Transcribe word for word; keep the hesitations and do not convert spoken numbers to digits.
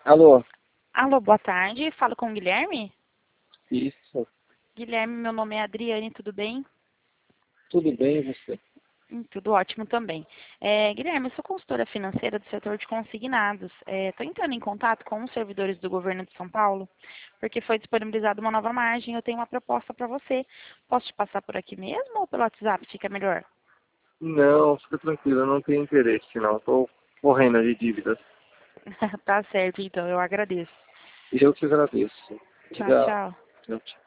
Alô, Alô, boa tarde. Falo com o Guilherme? isso, Guilherme, meu nome é Adriane, tudo bem? tudo bem e você? Hum, tudo ótimo também. É, Guilherme, eu sou consultora financeira do setor de consignados. Estou entrando em contato com os servidores do governo de São Paulo, porque foi disponibilizada uma nova margem. Eu tenho uma proposta para você. Posso te passar por aqui mesmo ou pelo WhatsApp? Fica melhor? Não, fica tranquilo, eu não tenho interesse não, estou correndo de dívidas. Tá certo, então, eu agradeço. E eu te agradeço. Tchau, Diga, tchau. tchau, tchau.